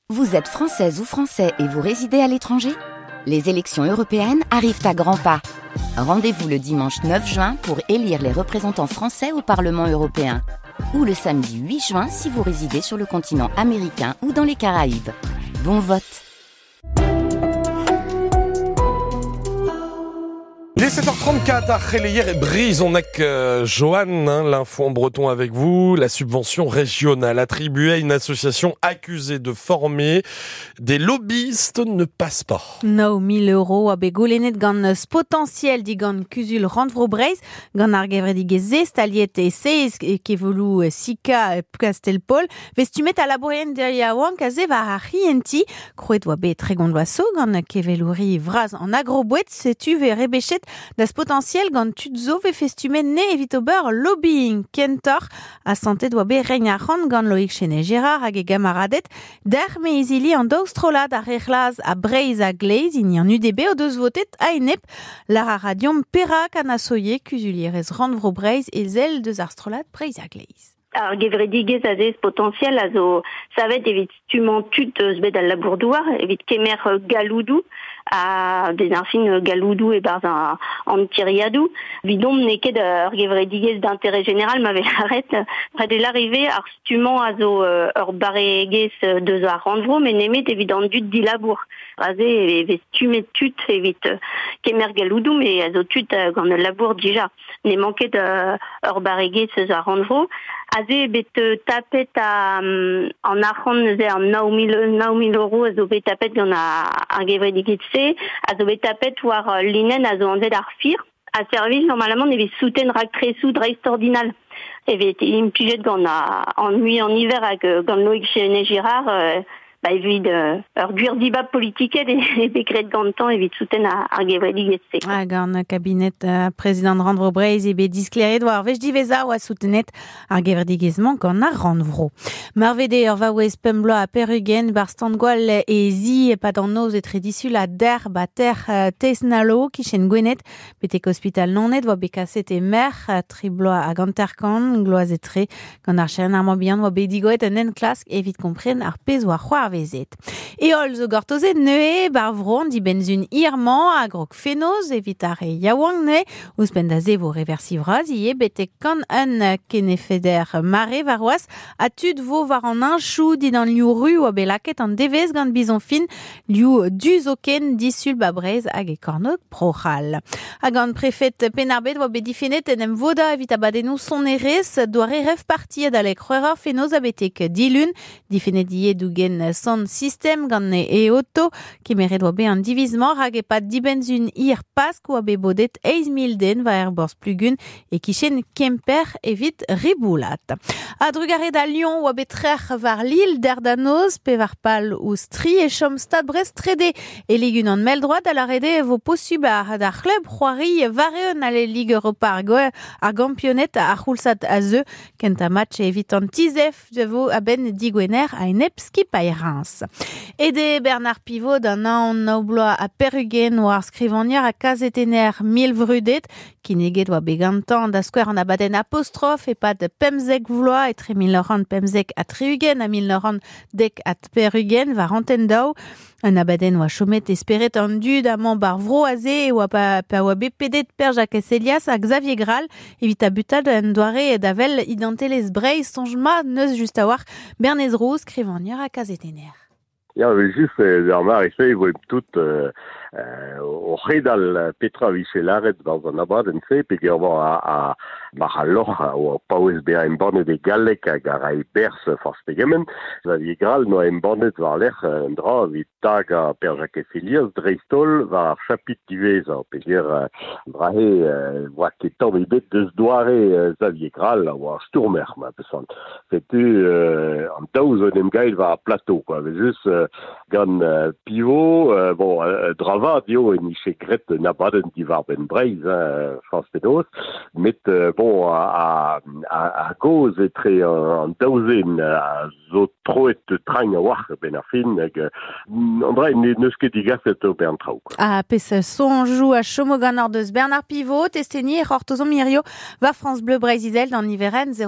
Vous êtes française ou français et vous résidez à l'étranger ? Les élections européennes arrivent à grands pas. Rendez-vous le dimanche 9 juin pour élire les représentants français au Parlement européen. Ou le samedi 8 juin si vous résidez sur le continent américain ou dans les Caraïbes. Bon vote! Il est 7h34 à Reléyer et Brise, on n'a que Johan, l'info en breton avec vous. La subvention régionale attribuée à une association accusée de former des lobbyistes ne passe pas. 9 000 € a begolenet gant potentiel di gant kusul randvro Breiz, gant ar gevredige staliet e seiz kevolu sika Castelpol, vestumet a laborien derriaouan kaze va a rienti, kroet oa bet tregond loaso gant keveluri vraz en agrobouet, setu ve rebechet das potentiel gant tutzo ve festumet ne evit ober lobbying kentor a santé doa be reign a ran gant Loïc Chenet Gérard hag e gamaradet der me ezili an daostrolad a rechlaz a Breiz a Gleiz in an UDB o deus votet a enep lar a radiom perak an asoye kuzulierez randvro Breiz e zel deus arstrolad Breiz a Gleiz. Ar gevredigez a zez potentiel a zo savet evit stument tut zbed al labourdouar, evit kemer galoudou, a des infin galoudou e barz an tiriadou. Vidom neket ar gevredigez d'intérêt général m'avait arret près de l'arrivée ar stument a zo ur baregez deus ar randvro, men nemet evit an dut di labour. Raze evit stumet tut evit kemer galoudou, mais a zo tut gant el labour dija. Ne manket ur baregez ar randvro. Aze bet tapet en arron ze an 9 000 € a zo bet tapet gant a gevredigez se, a zo bet tapet war linen a zo an zed ar fir, a service normalement evit souten rak tresou dreist ordinal. Evet impliget gant en nuit en hiver hag gant Loïc Chenet Gérard, evit ur gwir-dibab politiket e bekret gantan evit souten ar gevredigez se. Gant kabinet président randvro Breiz e bet diskleret war vech diveza oa soutenet ar gevredigezman gant ar randvro. Marvede ur vaouez pembloa a Perugen bar stand gwall e zi e pad an noz etre disul a der ba ter teznalo kichen gwenet betek hospital nonet oa bekaset e mer tribloa a ganterkan gloaz etre gant ar chen ar mobian oa bedigoet an en klask evit kompren ar pez oa c'hoar vezet. E ol zo gortoze neue bar vron di benzun irman a grok fenoz evit ar e yaouang ne ouz ben da zevo reversivraz ie betek kan un kenefeder mare varoaz a tud vo var an inchou di dan liou ru oa belaket an devez gant bizon fin liou duzoken disul ba Breiz hag e kornog prochal. A gant prefet penarbet oa bedifenet en em voda evit abadenou son erez doare rev parti ad alek c'hwera fenoz a betek dilun difenet ie dougen son system gant ne e auto kemeret oa be an divizman hag e pat dibenzun ir pask oa be bodet 1000 den va er borz plugun e kichen kemper evit riboulat. A drugaret a Lyon oa be trer var l'il derdanoz pe var pal ou stri e chom stad Brest trede e ligun an meldroad a la rede vo posubar d'ar club c'hoari vareun ale lig Europa ar gampionet a c'houlsat a zeu kent a match evit an tizef de vo a ben digwener a enep skipay Reims. Et de Bernard Pivot d'un an nobloa a Perugen war skrivanier a kazetener 1000 vrudet ki neget oa begantan da skwer an abaden apostrophe e pad pemzek vloa etre 1000 € pemzek at Riugen a 1000 € dek at Perugen var anten daou un abaden oa chomet esperet an dud a man bar vroaze oa pa oa be pedet per Jacques Elias a Xavier Graal evit a butad en doare davel idantelez Breiz sonjma neus just a war Bernez Rose skrivanier a kazetener. Ja, just der Marifei wo tout o redal Petra Vichelaret dans un abaden se pe gerva a Mahaloch o paouez be a embannet e galek hag a rai bers forstegemen. Xavier Graal no a embannet war l'er un dra vit tag a per Jacques Elias dreistol war chapit divez pe ger drahe oa ket tamm e bet deus doare Xavier Graal oa stourmer ma pesan. Setu an daouz on em gail war a plateau quoi, just gant Pivot drava dio en iche gret nabaden di war ben Breiz France penaos met a goz etre an daouzen zo troet trang a war ben ar fin hag an dra neus ket digaset o bern traoù. A pez sonjou a chomo gant ar deus Bernard Pivot testeni e c'hortozom mirio va France Bleu Breiz Izel d'an iveren